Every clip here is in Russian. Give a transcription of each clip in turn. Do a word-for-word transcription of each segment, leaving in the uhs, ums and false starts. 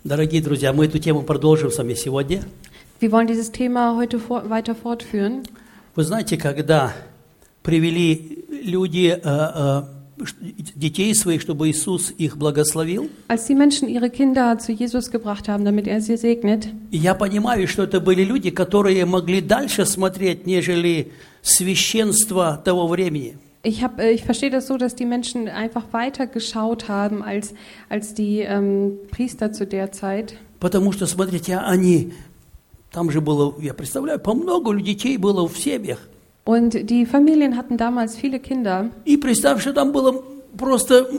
Дорогие друзья, мы эту тему продолжим с вами сегодня. Wir wollen dieses Thema heute vor, weiter fortführen. Вы знаете, когда привели люди э, э, детей своих, чтобы Иисус их благословил, Als die Menschen ihre Kinder zu Jesus gebracht haben, damit er sie segnet, я понимаю, что это были люди, которые могли дальше смотреть, нежели священство того времени. ich, hab, ich verstehe das so, dass die Menschen einfach weiter geschaut haben als, als die ähm, Priester zu der Zeit. Потому что, смотрите, они, там же было, я представляю, по много детей было в семьях. Und die Familien hatten damals viele Kinder. И представь, что там было просто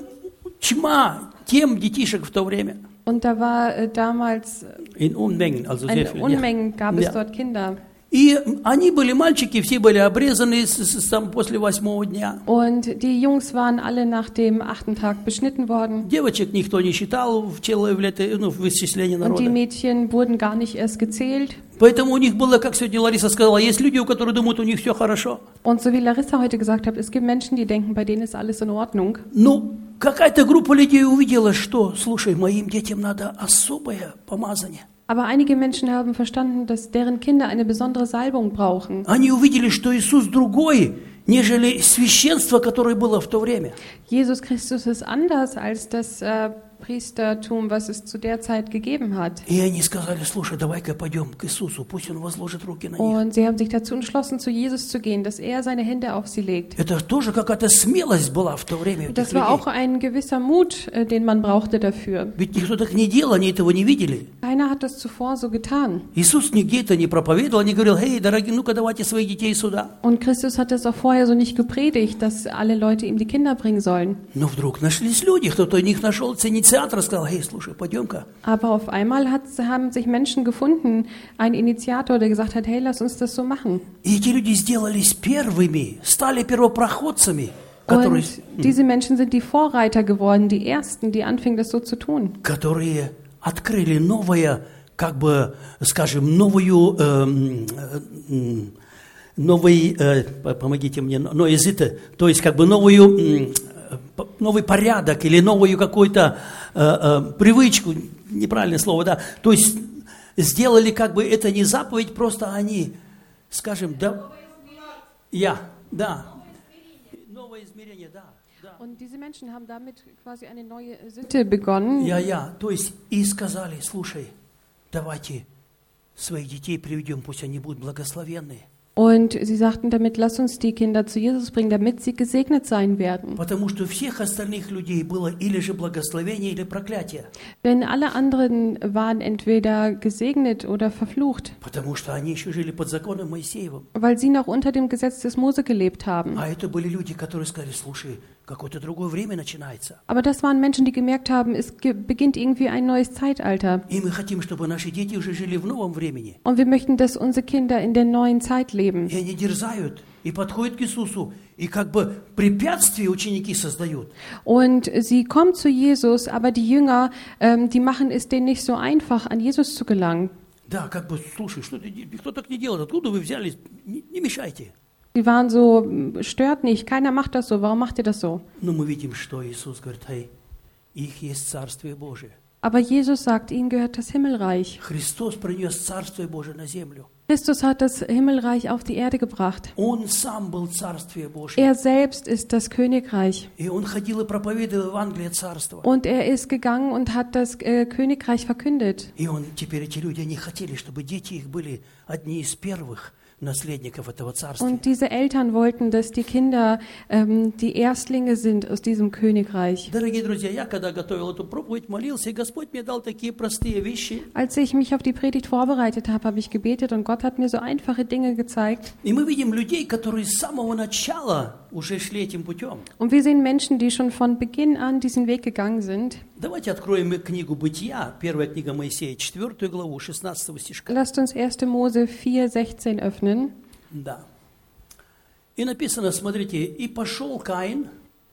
тьма тем детишек в то время. Und da war äh, damals In Unmengen, also sehr eine viel. Unmenge, gab es Ja. dort Kinder. И они были мальчики, все были обрезаны с, с, там, после восьмого дня. Und die Jungs waren alle nach dem achten Tag beschnitten worden. Девочек никто не считал в тело, ну, в исчислении Und die народа. Mädchen wurden gar nicht erst gezählt. Поэтому у них было, как сегодня Лариса сказала, есть люди, у которых думают, у них все хорошо. Und so wie Larissa heute gesagt hat, es gibt Menschen, die denken, bei denen ist alles in Ordnung. Ну, какая-то группа людей увидела, что, слушай, моим детям надо особое помазание. Aber einige Menschen haben verstanden, dass deren Kinder eine besondere Salbung brauchen. Они увидели, что Иисус другой, нежели священство, которое было в то время. Jesus Christus ist anders als das äh, Priestertum, was es zu der Zeit gegeben hat. И они сказали, слушай, давай-ка пойдем к Иисусу, пусть Он возложит руки на них. Und sie haben sich dazu entschlossen, zu Jesus zu gehen, dass er seine Hände auf sie legt. Это тоже какая-то смелость была в то время у этих Das war людей. auch ein gewisser Mut, äh, den man brauchte dafür. Ведь никто так не делал, они этого не видели. Keiner hat das zuvor so getan. Иисус нигде это не проповедовал, не говорил, эй, дорогие, ну-ка давайте своих детей сюда. Und Christus hat das auch vorher so nicht gepredigt, dass alle Leute ihm die Kinder bringen sollen. Но вдруг нашлись люди, кто-то из них нашелся инициатор, сказал, эй, слушай, пойдем-ка. Aber auf einmal hat, haben sich Menschen gefunden, ein Initiator, der gesagt hat, hey, lass uns das so machen. И эти люди сделались первыми, стали первопроходцами, которые, Und diese Menschen sind die Vorreiter geworden, die Ersten, die anfingen, das so zu tun. которые открыли новое, как бы, скажем, новую, эм, эм, новый, э, помогите мне, ноязыте, то есть как бы новую, м, п- новый порядок или новую какую-то э, э, привычку, неправильное слово, да, то есть сделали как бы это не заповедь, просто они, скажем, да, я, да, новое измерение, да, да. Und diese Menschen haben damit quasi eine neue Sitte begonnen. Я, я, то есть и сказали, слушай, давайте своих детей приведем, пусть они будут благословенные. Und sie sagten damit, lass uns die Kinder zu Jesus bringen, damit sie gesegnet sein werden. Потому что у всех остальных людей было или же благословение, или проклятие. Denn alle anderen waren entweder gesegnet oder verflucht, Потому что они еще жили под законом Моисеевым. weil sie noch unter dem Gesetz des Mose gelebt haben. А это были люди, которые сказали, слушай, какое-то другое время начинается. Aber das waren Menschen, die gemerkt haben, es ge- beginnt irgendwie ein neues Zeitalter. И мы хотим, чтобы наши дети уже жили в новом времени. Und wir möchten, dass unsere Kinder in der neuen Zeit leben. И они дерзают, и подходят к Иисусу, и как бы препятствия ученики создают. Und sie kommen zu Jesus, aber die Jünger, ähm, die machen es denen nicht so einfach, an Jesus zu gelangen. Да, как бы, слушай, что ты, никто так не делает, откуда вы взялись, не, не мешайте. Sie waren so, stört nicht, keiner macht das so, warum macht ihr das so? Но мы видим, что Иисус говорит, эй, их есть Царствие Божие. Aber Jesus sagt, ihnen gehört das Himmelreich. Христос принес Царствие Божие на землю. Christus hat das Himmelreich auf die Erde gebracht. Он сам был Царствие Божие. Er selbst ist das Königreich. И Он ходил и проповедовал Евангелие Царства. Und er ist gegangen und hat das äh, Königreich verkündet. И он, теперь эти люди, они хотели, чтобы дети их были одни из первых наследников этого Царствия. Und diese Eltern wollten, dass die Kinder ähm, die Erstlinge sind aus diesem Königreich. Дорогие друзья, я когда готовил эту проповедь, молился, и Господь мне дал такие простые вещи. Als ich mich auf die Predigt vorbereitet habe, habe ich gebetet und Gott hat mir so einfache Dinge gezeigt. И мы видим людей, которые с самого начала уже шли этим путем. Und wir sehen Menschen, die schon von Beginn an diesen Weg gegangen sind. Давайте откроем книгу Бытия, первая книга Моисея, четвертую главу, шестнадцатого стишка. Lasst uns erste Mose vier sechzehn öffnen. Да. И написано, смотрите, «И пошел Каин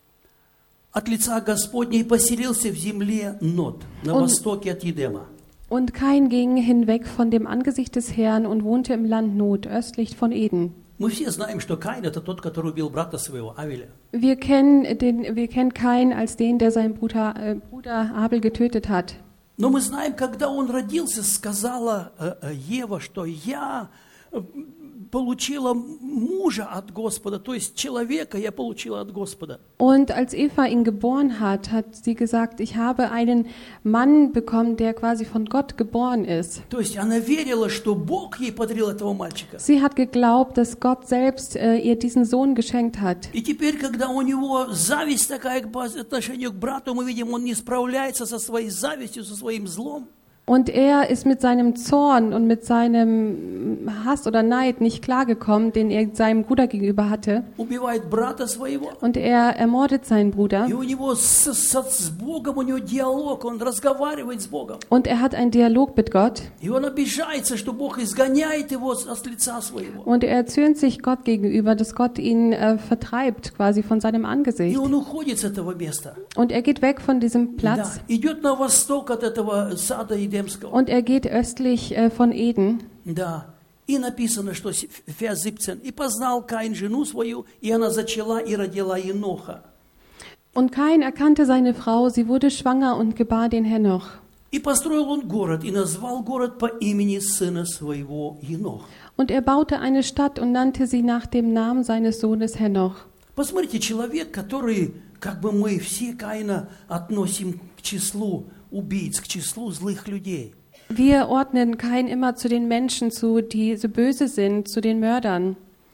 от лица Господня и поселился в земле Нод, на Он- востоке от Едема». Und Kain ging hinweg von dem Angesicht des Herrn und wohnte im Land Not, östlich von Eden. Мы все знаем, что Каин – это тот, который убил брата своего, Авеля. Wir kennen, den, wir kennen Kain als den, der seinen Bruder, äh, Bruder Abel getötet hat. Но мы знаем, когда он родился, сказала э, э, Ева, что я э, получила мужа от Господа, то есть человека я получила от Господа. Und als Eva ihn geboren hat, hat sie gesagt, ich habe einen Mann bekommen, der quasi von Gott geboren ist. То есть она верила, что Бог ей подарил этого мальчика. Sie hat geglaubt, dass Gott selbst äh, ihr diesen Sohn geschenkt hat. И теперь, когда у него зависть такая по отношению к брату, мы видим, он не справляется со своей завистью, со своим злом. Und er ist mit seinem Zorn und mit seinem Hass oder Neid nicht klargekommen, den er seinem Bruder gegenüber hatte. Убивает брата своего. Und er ermordet seinen Bruder. И у него с, с, с Богом, у него диалог, он разговаривает с Богом. Und er hat einen Dialog mit Gott. И он обижается, что Бог изгоняет его с лица своего. Und er erzürnt sich Gott gegenüber, dass Gott ihn äh, vertreibt, quasi von seinem И Angesicht. он уходит с этого места. Und er geht weg von diesem Platz. Да, идет на восток от этого сада Едемского. Und er geht östlich äh, von Eden. Да. И написано, что Vers siebzehn. И познал Каин жену свою, и она зачала и родила Еноха. Und Kain erkannte seine Frau, sie wurde schwanger und gebar den Henoch. И построил он город, и назвал город по имени сына своего Енох. Und er baute eine Stadt und nannte sie nach dem Namen seines Sohnes Henoch. Посмотрите, человек, который, как бы мы все Каина относим к числу убийц, к числу злых людей. Wir ordnen Kain immer zu den Menschen zu, die so böse sind, zu den Mördern.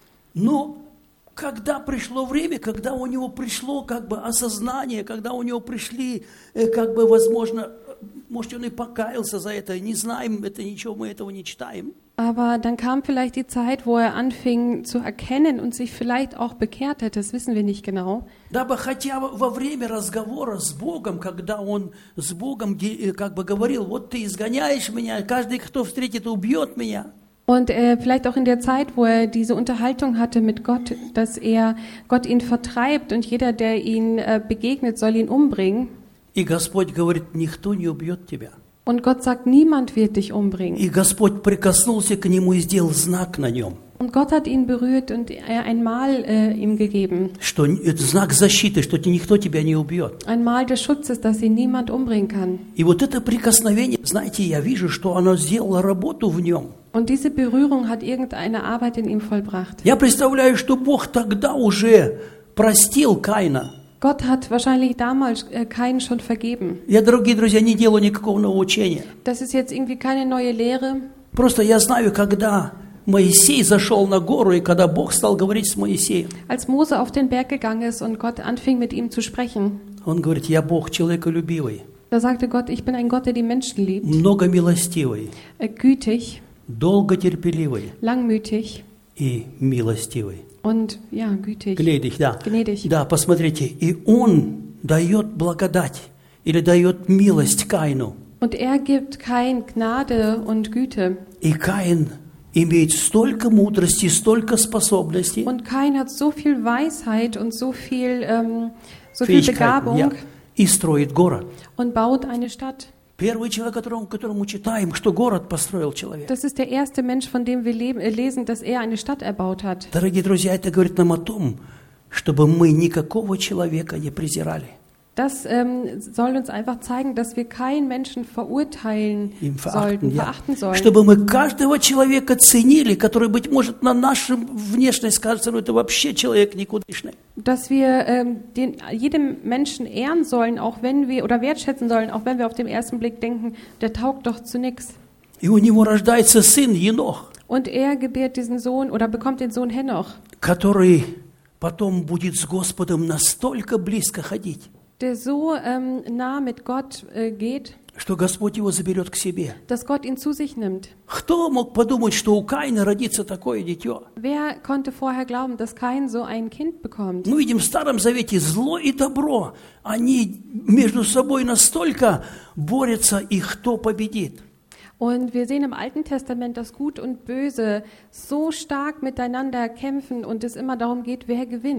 Но когда пришло время, когда у него пришло как бы осознание, когда у него пришли, э, как бы, возможно, может, он и покаялся за это, не знаем, это ничего, мы этого не читаем. Aber dann kam vielleicht die Zeit, wo er anfing zu erkennen und sich vielleicht auch bekehrt hat, das wissen wir nicht genau. Дабы хотя во время разговора с Богом, когда он с Богом как бы говорил, вот ты изгоняешь меня, каждый, кто встретит, убьет меня. Und äh, vielleicht auch in der Zeit, wo er diese Unterhaltung hatte mit Gott, dass er Gott ihn vertreibt und jeder, der ihn äh, begegnet, soll ihn umbringen. И Господь говорит, никто не убьет тебя. Und Gott sagt, niemand wird dich umbringen. И Господь прикоснулся к нему и сделал знак на нем. Und Gott hat ihn berührt und er ein Mal äh, ihm gegeben. Что это знак защиты, что никто тебя не убьет. Ein Mal des Schutzes, dass ihn niemand umbringen kann. И вот это прикосновение, знаете, я вижу, что оно сделало работу в нем. Und diese Berührung hat irgendeine Arbeit in ihm vollbracht. Я представляю, что Бог тогда уже простил Каина. Gott hat wahrscheinlich damals äh, Kain schon vergeben. Я, дорогие друзья, не делаю никакого научения. Das ist jetzt irgendwie keine neue Lehre. Просто я знаю, когда Моисей зашел на гору, и когда Бог стал говорить с Моисеем. Als Mose auf den Berg gegangen ist und Gott anfing mit ihm zu sprechen, Он говорит, я Бог человеколюбивый, da sagte Gott, ich bin ein Gott, der die Menschen liebt, многомилостивый, äh, gütig, долготерпеливый langmütig и милостивый. und ja, gütig, Gnädig, да. gnädig. Да, посмотрите, и Он дает благодать или дает милость Каину. Und er gibt Kain Gnade und Güte. И Каин имеет столько мудрости, столько способностей. Und Kain hat so viel Weisheit und so viel, ähm, so viel Fähigkeiten, Begabung ja, и строит город. und baut eine Stadt. Первый человек, которому, которому читаем, что город построил человек. Das ist der erste Mensch, von dem wir leben, äh, lesen, dass er eine Stadt erbaut hat. Дорогие друзья, это говорит нам о том, чтобы мы никакого человека не презирали. Das ähm, soll uns einfach zeigen, dass wir keinen Menschen verurteilen Им sollten, verachten, ja. verachten sollen. Чтобы мы каждого человека ценили, который, быть может, на нашу внешность кажется, ну это вообще человек никудышный. Dass wir ähm, den, jedem Menschen ehren sollen, auch wenn wir, oder wertschätzen sollen, auch wenn wir auf den ersten Blick denken, der taugt doch zu nichts. И у него рождается сын Енох, Und er gebiert diesen Sohn oder bekommt den Sohn Henoch, который потом будет с Господом настолько близко ходить, der so ähm, nah mit Gott äh, geht, что Господь его заберет к себе. dass Gott ihn zu sich nimmt. Кто мог подумать, что у Каина родится такое дитё? Wer konnte vorher glauben, dass Kain so ein Kind bekommt? Мы видим в Старом Завете зло и добро. Они между собой настолько борются, и кто победит? Und wir sehen im Alten Testament, dass Gut und Böse so stark miteinander kämpfen und es immer darum geht, wer gewinnt.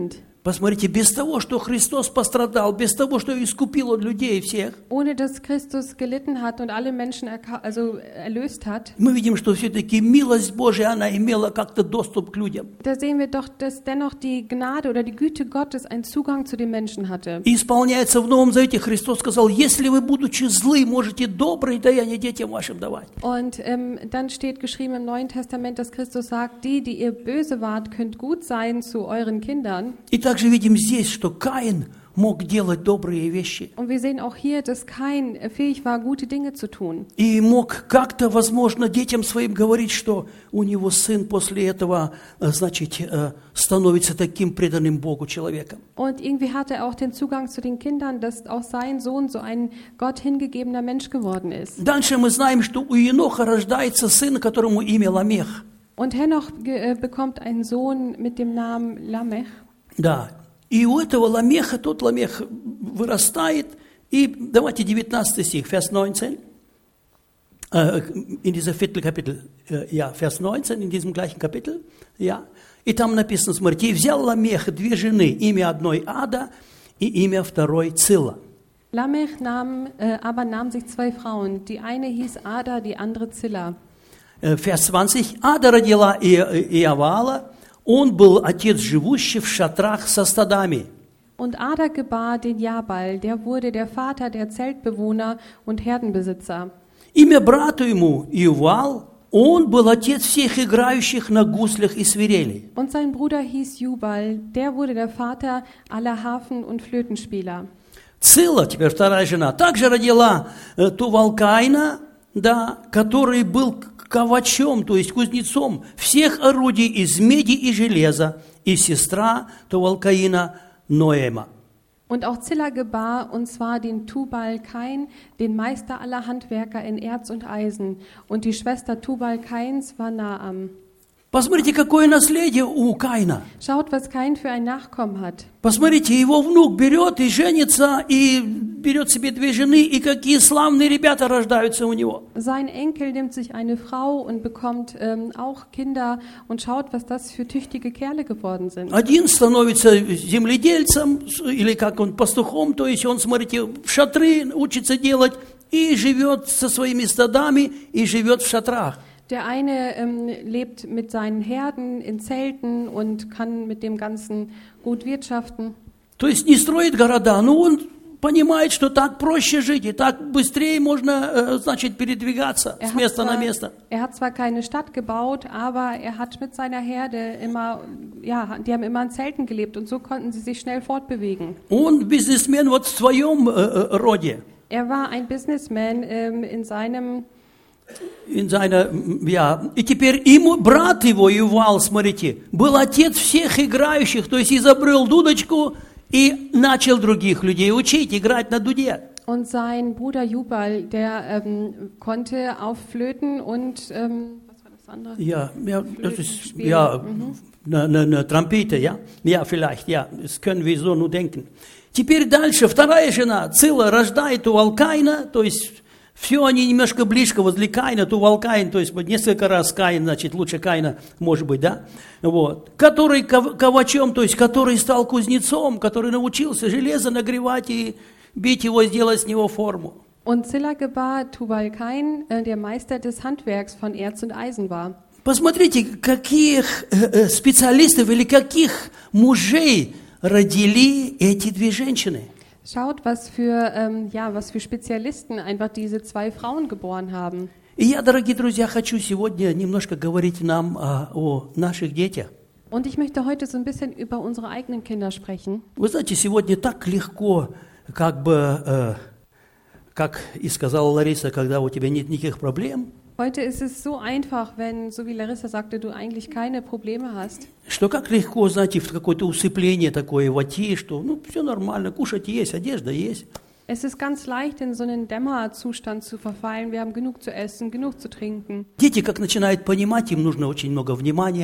Посмотрите, без того, что Христос пострадал, без того, что искупил Он людей всех, Ohne dass Christus gelitten hat und alle Menschen erka- also erlöst hat, мы видим, что все-таки милость Божья, она имела как-то доступ к людям. da sehen wir doch, dass dennoch die Gnade oder die Güte Gottes einen Zugang zu den Menschen hatte. И исполняется в Новом Завете, Христос сказал, если вы, будучи злы, можете добрые даяния детям вашим давать. Und ähm, dann steht geschrieben im Neuen Testament, dass Christus sagt, die, die ihr böse wart, könnt gut sein zu euren Kindern. И также видим здесь, что Каин мог делать добрые вещи. Und wir sehen auch hier, dass Kain fähig war, gute Dinge zu tun. И мог как-то, возможно, детям своим говорить, что у него сын после этого, значит, становится таким преданным Богу человеком. Und irgendwie hatte er auch den Zugang zu den Kindern, dass auch sein Sohn so ein Gott hingegebener Mensch geworden ist. Дальше мы знаем, что у Еноха рождается сын, которому имя Ламех. Und Henoch äh, bekommt einen Sohn mit dem Namen Lamech. Да. И у этого Ламеха, тот Ламех вырастает. И давайте девятнадцатый стих, Vers neunzehn. Äh, in diesem Viertelkapitel, äh, ja, Vers neunzehn, in diesem gleichen Kapitel. Ja. И там написано, смотрите, и взял Ламех две жены, имя одной Ада и имя второй Цилла. Lamech nahm, äh, aber nahm sich zwei Frauen. Die eine hieß Ada, die andere Zilla. Vers zwanzig. Ада родила Иавала, он был отец живущий в шатрах со стадами. Und Ada gebar den Jabal, der wurde der Vater der Zeltbewohner und Herdenbesitzer. Имя брату ему Иувал, он был отец всех играющих на гуслях и свирели. Und sein Bruder hieß Jubal, der wurde der Vater aller Harfen- und Flötenspieler. Цилла, теперь вторая жена, также родила э, Тувалкаина, да, который был ковачом, то есть кузнецом всех орудий из меди и железа, и сестра Тувалкаина Ноэма. Und auch Zilla gebar, und zwar den Tubal Kain, den Meister aller Handwerker in Erz und Eisen. Und die Schwester Tubal Kains war Naam. Посмотрите, какое наследие у Каина. Schaut, was Kain für ein Nachkommen hat. Посмотрите, его внук берет и женится, и берет себе две жены, и какие славные ребята рождаются у него. Sein Enkel nimmt sich eine Frau und bekommt ähm, auch Kinder und schaut, was das für tüchtige Kerle geworden sind. Один становится земледельцем, или как он, пастухом, то есть он, смотрите, в шатры учится делать, и живет со своими стадами, и живет в шатрах. Der eine ähm, lebt mit seinen Herden in Zelten und kann mit dem Ganzen gut wirtschaften. То есть не строит города, но он понимает, что так проще жить, и так быстрее можно, значит, передвигаться Er с hat, места zwar, на место. er hat zwar keine Stadt gebaut, aber er hat mit seiner Herde immer, ja, die haben immer in Zelten gelebt und so konnten sie sich schnell fortbewegen. Он бизнесмен вот в своем э, роде. Er war ein Businessman ähm, in seinem In seiner, ja, и теперь ему, брат его, Ювал, смотрите, был отец всех играющих, то есть изобрел дудочку и начал других людей учить играть на дуде. Und sein Bruder Jubal, der ähm, konnte auf Flöten und, ähm, was war das andere? Ja, ja, das ist, spielen. ja, Mhm. на, на, на тромпете, ja, ja, vielleicht, ja, das können wir so nur denken. Теперь дальше, вторая жена, Цилла, рождает у Алкаина, то есть все они немножко близко возле Каина, Тувал-Каин, то есть несколько раз Каин, значит, лучше Каина, может быть, да? Вот. Который ковачом, то есть который стал кузнецом, который научился железо нагревать и бить его, сделать с него форму. Und Zilla gebar Tubal Kain, äh, der Meister des Handwerks von Erz und Eisen war. Посмотрите, каких э, специалистов или каких мужей родили эти две женщины. Schaut, was für, ähm, ja, was für Spezialisten einfach diese zwei Frauen geboren haben. И я, дорогие друзья, хочу сегодня немножко говорить нам о, о наших детях. Und ich möchte heute so ein bisschen über unsere eigenen Kinder sprechen. Вы знаете, сегодня так легко, как бы, э, как и сказала Лариса, когда у тебя нет никаких проблем, Heute ist es so einfach, wenn, so wie Larissa sagte, du eigentlich keine Probleme hast. что как легко, знаете, в какое-то усыпление такое войти, что ну все нормально, кушать есть, одежда есть. Es ist ganz leicht, in so einen Dämmerzustand zu verfallen. Wir haben genug zu essen, genug zu trinken. Дети, как начинают понимать, им нужно очень много внимания.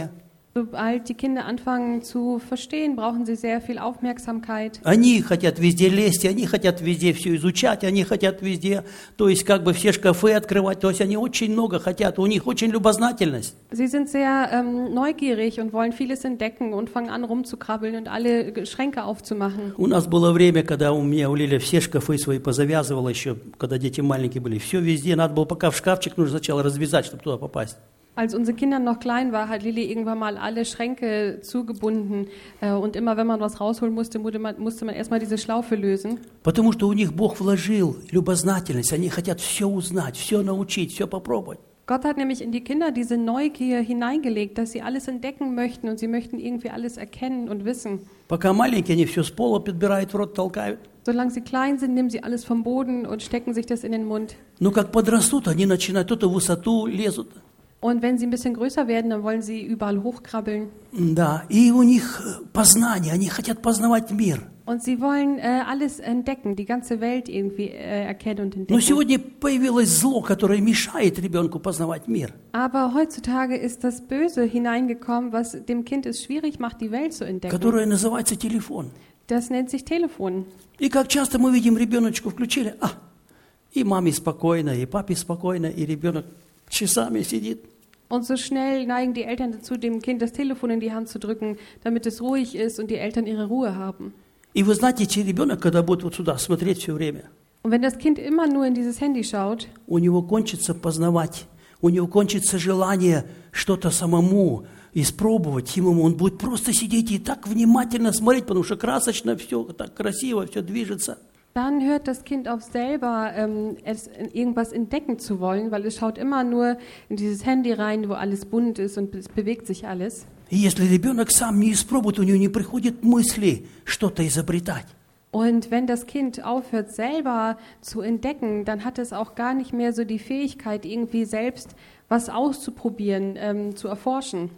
Sobald die Kinder anfangen zu verstehen, brauchen sie sehr viel Aufmerksamkeit. Они хотят везде лезть, они хотят везде все изучать, они хотят везде, то есть как бы все шкафы открывать, то есть они очень много хотят, у них очень любознательность. Sie sind sehr ähm, neugierig und wollen vieles entdecken und fangen an rumzukrabbeln und alle Schränke aufzumachen. У нас было время, когда у меня у Лили все шкафы свои позавязывала еще, когда дети маленькие были, все везде, надо было пока в шкафчик, нужно сначала развязать, чтобы туда попасть. Als unsere Kinder noch klein war, hat Lilly irgendwann mal alle Schränke zugebunden. Äh, und immer wenn man was rausholen musste, musste man, musste man erstmal diese Schlaufe lösen. Потому что у них Бог вложил любознательность, они хотят все узнать, все научить, все попробовать. Gott hat nämlich in die Kinder diese Neugier hineingelegt, dass sie alles entdecken möchten und sie möchten irgendwie alles erkennen und wissen. Пока маленькие, они все с пола подбирают, в рот толкают. Solange sie klein sind, nehmen sie alles vom Boden und stecken sich das in den Mund. Но как подрастут, они начинают, кто-то в высоту лезут. Und wenn sie ein bisschen größer werden, dann wollen sie überall hochkrabbeln. Да, и у них познание, они хотят познавать мир. Und sie wollen äh, alles entdecken, die ganze Welt irgendwie äh, erkennen und entdecken. Но сегодня появилось зло, которое мешает ребенку познавать мир. Aber heutzutage ist das Böse hineingekommen, was dem Kind es schwierig macht, die Welt zu entdecken. Которое называется телефон. Das nennt sich Telefon. И как часто мы видим, ребеночку включили, а, и маме спокойно, и папе спокойно, и ребенок часами сидит. Und so schnell neigen die Eltern dazu, dem Kind das Telefon in die Hand zu drücken, damit es ruhig ist und die Eltern ihre Ruhe haben. И вы знаете, ребенок, когда будет вот сюда смотреть все время, Und wenn das Kind immer nur in dieses Handy schaut, у него кончится познавать, у него кончится желание что-то самому испробовать, ему он будет просто сидеть и так внимательно смотреть, потому что красочно все, так красиво, все движется. dann hört das Kind auf selber, ähm, es, irgendwas entdecken zu wollen, weil es schaut immer nur in dieses Handy rein, wo alles bunt ist und es bewegt sich alles. И если ребенок сам не испробует, у него не приходят мысли что-то изобретать. Und wenn das Kind aufhört, selber zu entdecken, dann hat es auch gar nicht mehr so die Fähigkeit, irgendwie selbst was auszuprobieren, ähm, zu erforschen.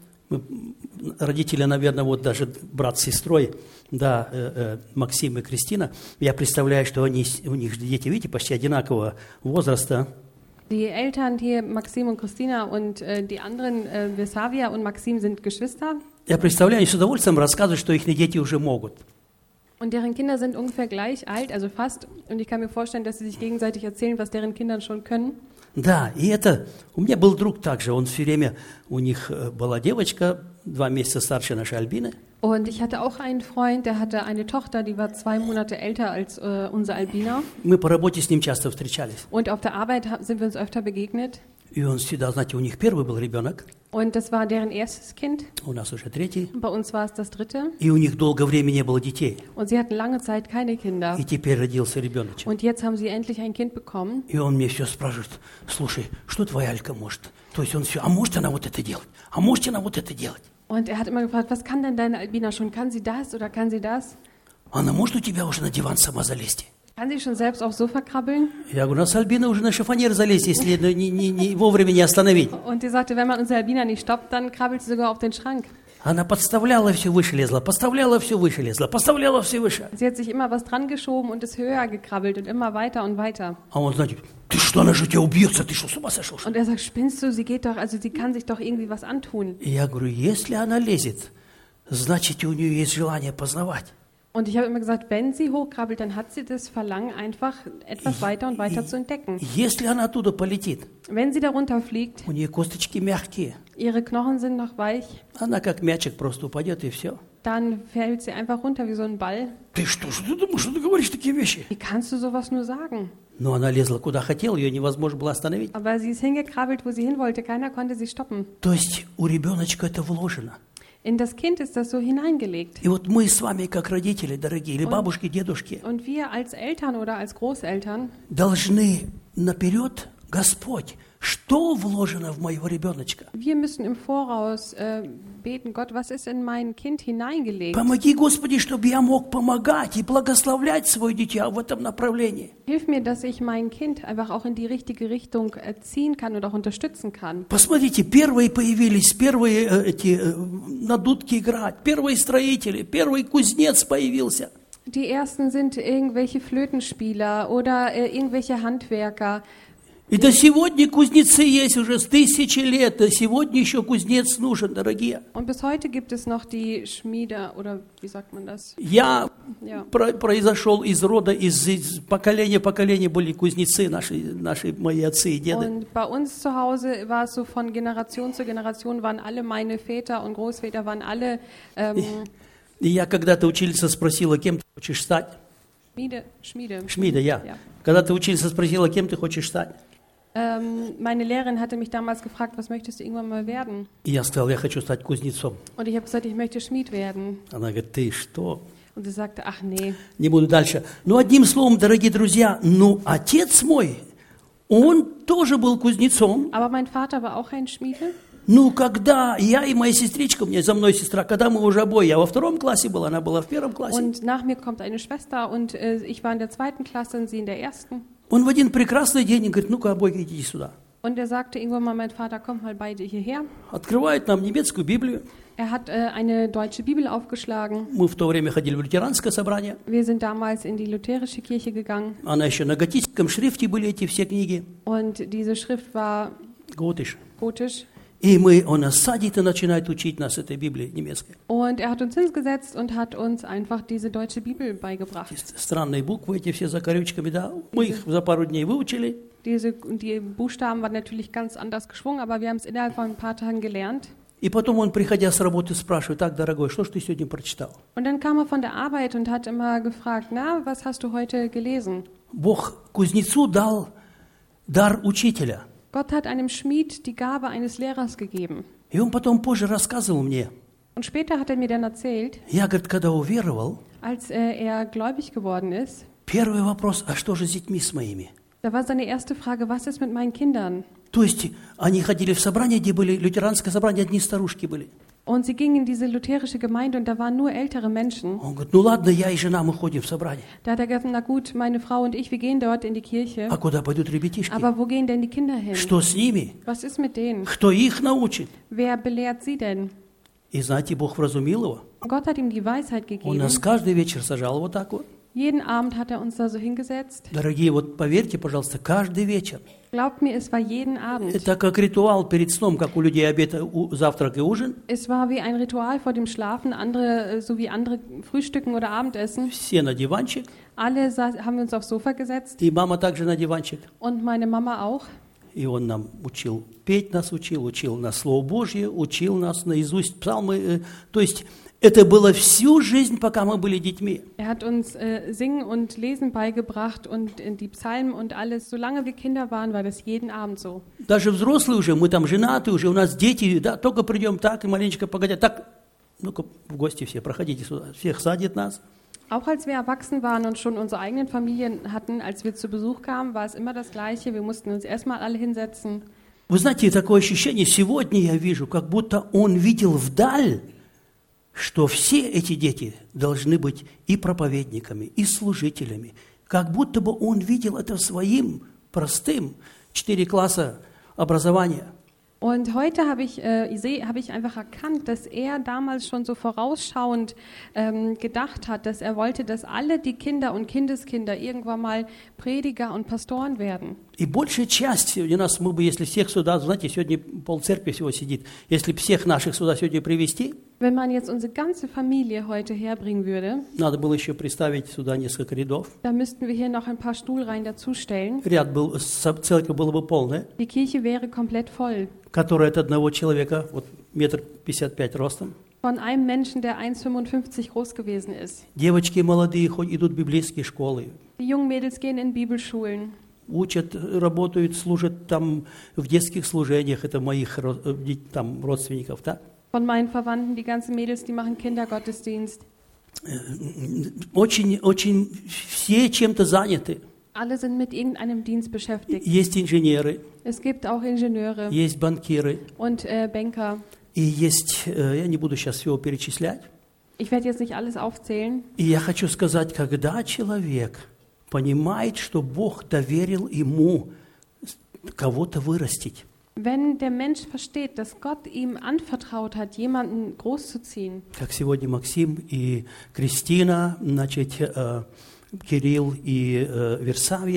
Родители, наверное, вот даже брат с сестрой, да, э, э, Максим и Кристина, я представляю, что они, у них дети, видите, почти одинакового возраста. Die Eltern hier, Maxim und Christina und äh, die anderen, äh, Vesavia und Maxim, sind Geschwister. Я представляю, они с удовольствием рассказывают, что их дети уже могут. Und deren Kinder sind ungefähr gleich alt, also fast. Und ich kann mir vorstellen, dass sie sich gegenseitig erzählen, was deren Kinder schon können. Да, и это, у меня был друг также, он все время, у них была девочка, два месяца старше нашей Альбины. Und ich hatte auch einen Freund, der hatte eine Tochter, die war zwei Monate älter als äh, unser Albina. Мы по работе с ним часто встречались. Und auf der Arbeit sind wir uns öfter begegnet. И он всегда, знаете, у них первый был ребенок, Und das war deren erstes Kind. у нас уже третий. Bei uns war es das dritte. И у них долгое время не было детей. Und sie hatten lange Zeit keine Kinder. И теперь родился ребеночек. Und jetzt haben sie endlich ein Kind bekommen. И он мне все спрашивает, слушай, что твоя Алька может? То есть он все, а может она вот это делать? А может она вот это делать? Und er hat immer gefragt, was kann denn deine Albina schon? Kann sie das oder kann sie das? Она может у тебя уже на диван сама залезть? Kann sie schon selbst aufs Sofa krabbeln? Я говорю, у нас Альбина уже на шифоньер залезть, если не, не, не, вовремя не остановить. Und die sagte, wenn man unsere Albina nicht stoppt, dann krabbelt sie sogar auf den Schrank. Она подставляла все выше лезла, подставляла все выше лезла, подставляла все выше. Sie hat sich immer was dran geschoben und ist höher gekrabbelt und immer weiter und weiter. А он, знаете, ты что, она же тебя убьется, ты что, с ума сошел? Und er sagt, spinnst du, sie geht doch, also sie kann sich doch irgendwie was antun. И я говорю, если она лезет, значит, у нее есть желание познавать. Und ich habe immer gesagt, wenn sie hochkrabbelt, dann hat sie das Verlangen, einfach etwas weiter und weiter zu entdecken. Если она оттуда полетит, Wenn sie darunter fliegt, у нее косточки мягкие, ihre Knochen sind noch weich, она как мячик просто упадет и все. dann fällt sie einfach runter wie so ein Ball. Ты что, что ты думаешь, что ты говоришь такие вещи? Wie kannst du sowas nur sagen? Но она лезла куда хотела, ее невозможно было остановить. Aber sie ist hingekrabbelt, wo sie hin wollte. Keiner konnte sie stoppen. То есть у ребеночка это вложено. In das Kind ist das so hineingelegt. И вот мы с вами, как родители, дорогие, или бабушки, дедушки, Und wir als Eltern oder als Großeltern должны наперед, Господь, что вложено в моего ребеночка? Wir müssen im Voraus äh, beten, Gott, was ist in mein Kind hineingelegt? Помоги, Господи, чтобы я мог помогать и благословлять свое дитя в этом направлении. Hilf mir, dass ich mein Kind einfach auch in die richtige Richtung erziehen kann und auch unterstützen kann. Посмотрите, первые появились, первые э, эти э, на дудке играть, первые строители, первый кузнец появился. Die ersten sind irgendwelche Flötenspieler oder äh, irgendwelche Handwerker. И до сегодня кузнецы есть уже с тысячи лет. До сегодня еще кузнец нужен, дорогие. Und bis heute gibt es noch die Schmiede, oder wie sagt man das? Я Ja. про- произошел из рода, из, из поколения в поколение были кузнецы, наши, наши мои отцы и деды. Und bei uns zu Hause war es so, von Generation zu Generation waren alle meine Väter und Großväter waren alle ähm, И я когда-то учительница спросила, кем ты хочешь стать? Schmiede. Schmiede. Шмида, я. Ja. Когда-то учительница спросила, кем ты хочешь стать? Ähm, meine Lehrerin hatte mich damals gefragt, was möchtest du irgendwann mal werden? И я сказал, я хочу стать кузнецом. Und ich habe gesagt, ich möchte Schmied werden. Она говорит, ты что? Und sie sagte, ach nee. Не буду дальше. Но одним словом, дорогие друзья, ну, отец мой, он тоже был кузнецом. Aber mein Vater war auch ein Schmiede. Ну, когда я и моя сестричка, у меня за мной сестра, когда мы уже обои, я во втором классе была, она была в первом классе. Und nach mir kommt eine Schwester und äh, ich war in der zweiten Klasse und sie in der ersten. Он в один прекрасный день говорит, ну-ка, обои, идите сюда. Und er sagte irgendwann mal, mein Vater, kommt mal beide hierher. Открывает нам немецкую Библию. Er hat äh, eine deutsche Bibel aufgeschlagen. Мы в то время ходили в лютеранское собрание. Wir sind damals in die lutherische Kirche gegangen. Она еще на готическом шрифте были эти все книги. Und diese Schrift war Готиш. gotisch. И мы, он нас садит и начинает учить нас этой Библии немецкой. Und er hat uns hingesetzt und hat uns einfach diese deutsche Bibel beigebracht. Странные буквы эти все за корючками, да. Мы их за пару дней выучили. Diese, die Buchstaben waren natürlich ganz anders geschwungen, aber wir haben es innerhalb von ein paar Tagen gelernt. И потом он, приходя с работы, спрашивает, так, дорогой, что ж ты сегодня прочитал? Und dann kam er von der Arbeit und hat immer gefragt, na, was hast du heute gelesen? Бог кузнецу дал дар учителя. Gott hat einem Schmied die Gabe eines Lehrers gegeben. И он потом позже рассказывал мне. Und später hat er mir dann erzählt, Я, говорит, когда уверовал, als äh, er gläubig geworden ist, первый вопрос, а что же с детьми с моими? da war seine erste Frage, was ist mit meinen Kindern? То есть они ходили в собрание, где были лютеранское собрание, одни старушки были. Und sie gingen in diese lutherische Gemeinde und da waren nur ältere Menschen. Он говорит, ну ладно, я и жена, мы ходим в собрание. Da hat er gesagt, na gut, meine Frau und ich, wir gehen dort in die Kirche. А куда пойдут ребятишки? Aber wo gehen denn die Kinder hin? Что с ними? Was ist mit denen? Кто их научит? Wer belehrt sie denn? И знаете, Бог вразумил его. Gott hat ihm die Weisheit Он gegeben. нас каждый вечер сажал вот так вот. Jeden Abend hat er uns da so hingesetzt. Дорогие, вот поверьте, пожалуйста, каждый вечер. Glaubt mir, es war jeden Abend. Это как ритуал перед сном, как у людей обед, у- завтрак и ужин. Es war wie ein Ritual vor dem Schlafen, andere, äh, so wie andere Frühstücken oder Abendessen. Все на диванчик. Alle sa- haben wir uns aufs Sofa gesetzt И мама также на диванчик. und meine Mama auch. И он нам учил, петь нас учил, учил нас Слово Божье, учил нас наизусть псалмы. э, То есть это было всю жизнь, пока мы были детьми. Er hat uns äh, Singen und Lesen beigebracht und äh, die Psalmen und alles. Solange wir Kinder waren, war das jeden Abend so. Даже взрослые уже, мы там женаты уже, у нас дети, да, только придем так и маленечко погодя. Так, ну-ка в гости все, проходите сюда. Всех садит нас. Auch als wir erwachsen waren und schon unsere eigenen Familien hatten, als wir zu Besuch kamen, war es immer das Gleiche. Wir mussten uns erstmal alle hinsetzen. Вы знаете, такое ощущение, сегодня я вижу, как будто он видел вдаль, что все эти дети должны быть и проповедниками, и служителями. Как будто бы он видел это своим простым четыре класса образования. Und heute habe ich, äh, seh, habe ich einfach erkannt, dass er damals schon so vorausschauend ähm, gedacht hat, dass er wollte, dass alle die Kinder und Kindeskinder irgendwann mal Prediger und Pastoren werden. И большая часть сегодня нас, мы бы, если всех сюда, знаете, сегодня полцеркви всего сидит, если всех наших сюда сегодня привести, Wenn man jetzt unsere ganze Familie heute herbringen würde, надо было еще представить сюда несколько рядов. dann müssten wir hier noch ein paar Stuhlreihen dazustellen. Ряд был, церковь была бы полная, Die Kirche wäre komplett voll. которая от одного человека, вот метр пятьдесят пять ростом. Von einem Menschen, der eins Komma fünfundfünfzig groß gewesen ist. Девочки молодые ходят, идут в библейские школы, Die jungen Mädels gehen in Bibelschulen. учат, работают, служат там в детских служениях, это моих ро- э, там, родственников, да? Von meinen Verwandten, die ganzen Mädels, die machen Kindergottesdienst. Очень, очень все чем-то заняты. Alle sind mit irgendeinem Dienst beschäftigt. Есть инженеры, Es gibt auch Ingenieure есть банкиры, und äh, Banker. и есть, э, я не буду сейчас всего перечислять. Ich werde jetzt nicht alles aufzählen. И я хочу сказать, когда человек понимает, что Бог доверил ему кого-то вырастить, Wenn der Mensch versteht, dass Gott ihm anvertraut hat, jemanden großzuziehen, как сегодня Максим и Кристина, значит, э, Кирилл и э, Версавия, so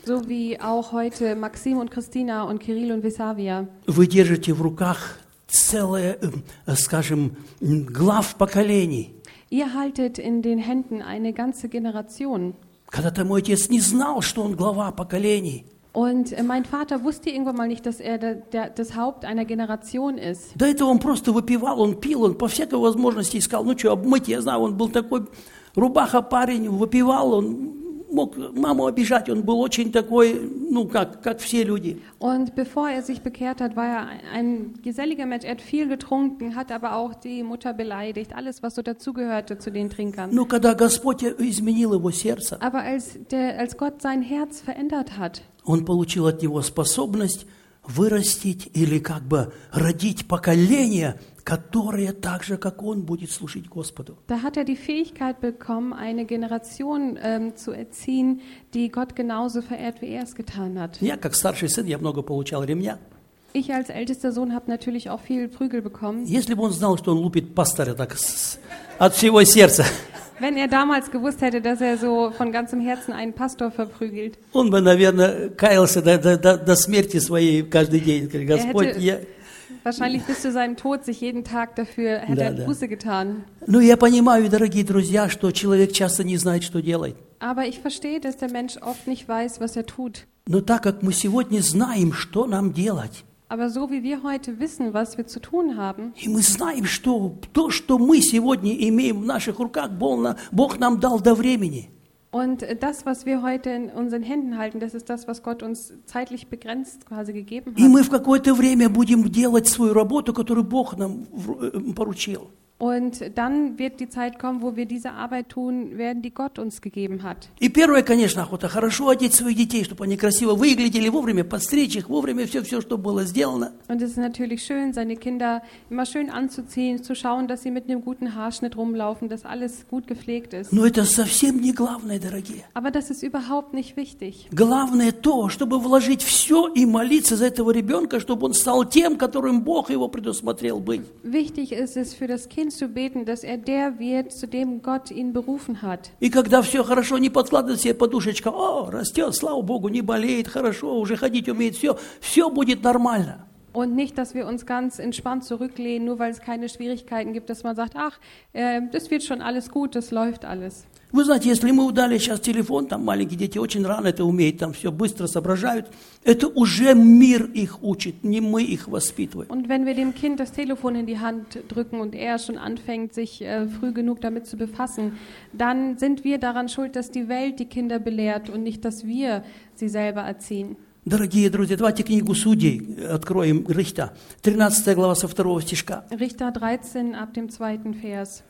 so wie auch heute Maxim und Christina und Kirill und Vesavia. Вы держите в руках целое, э, скажем, глав поколений. Ihr haltet in den Händen eine ganze Generation. Когда-то мой отец не знал, что он глава поколений. Und äh, mein Vater wusste irgendwann mal nicht, dass er der, der, das Haupt einer Generation ist. До этого он просто выпивал, он пил, он по всякой возможности искал, ну что, обмыть, я знаю, он был такой рубаха парень, выпивал, он мог маму обижать, он был очень такой, ну как, как все люди. Und bevor er sich bekehrt hat, war er ein geselliger Mensch. Er hat viel getrunken, hat aber auch die Mutter beleidigt, alles, was so dazugehörte zu den Trinkern. Но когда Господь изменил его сердце, Aber als, der, als Gott sein Herz verändert hat, он получил от него способность вырастить или как бы родить поколение, которое так же, как он, будет служить Господу. da hat er die Fähigkeit bekommen, eine Generation ähm, zu erziehen, die Gott genauso verehrt, wie er es getan hat. Я, как старший сын, я много получал ремня. Ich als ältester Sohn habe natürlich auch viel Prügel bekommen. Если бы он знал, что он лупит пастора так с- от всего сердца, Wenn er damals gewusst hätte, dass er so von ganzem Herzen einen Pastor verprügelt, он бы, наверное, каялся до, до- до- до смерти своей каждый день. Говорит, Господь, hätte- я... wahrscheinlich bis zu seinem Tod sich jeden Tag dafür hätte Da, er da. Buße getan. Ну, я понимаю, дорогие друзья, что человек часто не знает, что делает. Aber ich verstehe, dass der Mensch oft nicht weiß, was er tut. Но так как мы сегодня знаем, что нам делать, Aber so wie wir heute wissen, was wir zu tun haben, и мы знаем, что то, что мы сегодня имеем в наших руках, Бог на- Бог нам дал до времени. und das, was wir heute in unseren Händen halten, das ist das, was Gott uns zeitlich begrenzt quasi gegeben И hat. мы в какое-то время будем делать свою работу, которую Бог нам в- э, поручил. Und dann wird die Zeit kommen, wo wir diese Arbeit tun werden, die Gott uns gegeben hat. И первое, конечно, охота хорошо одеть своих детей, чтобы они красиво выглядели, вовремя подстричь их, вовремя все-все, что было сделано. Und es ist natürlich schön, seine Kinder immer schön anzuziehen, zu schauen, dass sie mit einem guten Haarschnitt rumlaufen, dass alles gut gepflegt ist. Но это совсем не главное, дорогие. Aber das ist überhaupt nicht wichtig. Главное то, чтобы вложить все и молиться за этого ребенка, чтобы он стал тем, которым Бог его предусмотрел быть. Wichtig ist es für das Kind zu beten, dass er der wird, zu dem Gott ihn berufen hat. И когда все хорошо, не подкладывать себе подушечка, о, растет, слава Богу, не болеет, хорошо, уже ходить умеет, все, все будет нормально. Und nicht, dass wir uns ganz entspannt zurücklehnen, nur weil es keine Schwierigkeiten gibt, dass man sagt, ach, äh, das wird schon alles gut, das läuft alles. Вы знаете, если мы удали сейчас телефон, там маленькие дети очень рано это умеют, там все быстро соображают, это уже мир их учит, не мы их воспитываем. Und wenn wir dem Kind das Telefon in die Hand drücken und er schon anfängt, sich äh, früh genug damit zu befassen, dann sind wir daran schuld, dass die Welt die Kinder belehrt und nicht, dass wir sie selber erziehen. Дорогие друзья, давайте книгу Судей откроем, Рихта, тринадцатая глава со второго стишка. Richter dreizehn ab dem zweiten Vers.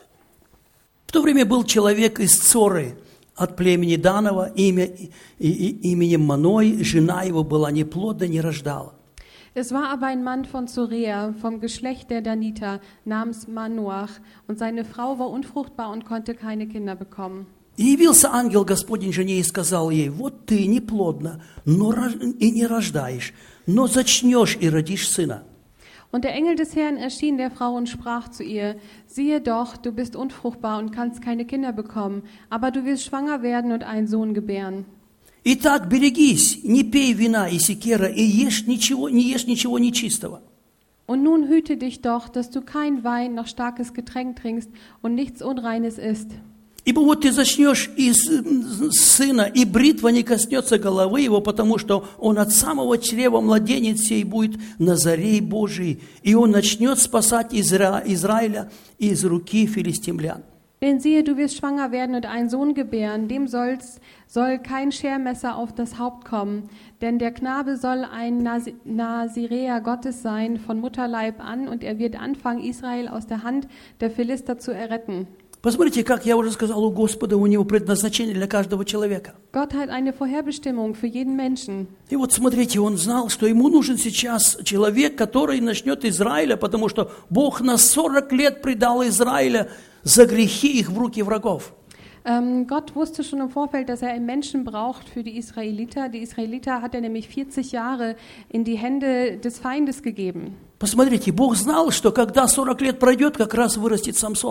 В то время был человек из Цоры от племени Данова, имя, и, и, именем Маной, жена его была неплодна, не рождала. Es war aber ein Mann von Zorea, vom Geschlecht der Daniter, namens Manoach, und seine Frau war unfruchtbar und konnte keine Kinder bekommen. И явился ангел Господень жене и сказал ей, вот ты неплодна, но рож- и не рождаешь, но зачнешь и родишь сына. Und der Engel des Herrn erschien der Frau und sprach zu ihr, siehe doch, du bist unfruchtbar und kannst keine Kinder bekommen, aber du wirst schwanger werden und einen Sohn gebären. Итак, берегись, не пей вина и секера, и ешь ничего, не ешь ничего нечистого. Und nun hüte dich doch, dass du kein Wein noch starkes Getränk trinkst und nichts Unreines isst. Ибо вот ты зачнешь из м, сына, и бритва не коснется головы его, потому что он от самого чрева младенец сей будет Назарей Божий, и он начнет спасать Изра... Израиля из руки филистимлян. Denn siehe, du wirst schwanger werden und einen Sohn gebären, dem soll's, soll kein Schermesser auf das Haupt kommen, denn der Knabe soll ein Nasi- Naziräer Gottes sein von Mutterleib an, und er wird anfangen, Israel aus der Hand der Philister zu erretten. Посмотрите, как я уже сказал, у Господа, у Него предназначение для каждого человека. Gott hat eine Vorherbestimmung für jeden Menschen. И вот смотрите, Он знал, что Ему нужен сейчас человек, который начнет Израиля, потому что Бог на сорок лет предал Израиля за грехи их в руки врагов. Ähm, Gott wusste schon im Vorfeld, dass er einen Menschen braucht für die Israeliter. Die Israeliter hat er nämlich vierzig Jahre in die Hände des Feindes gegeben. Посмотрите, Бог знал, что когда сорок лет пройдет, как раз вырастет Самсон.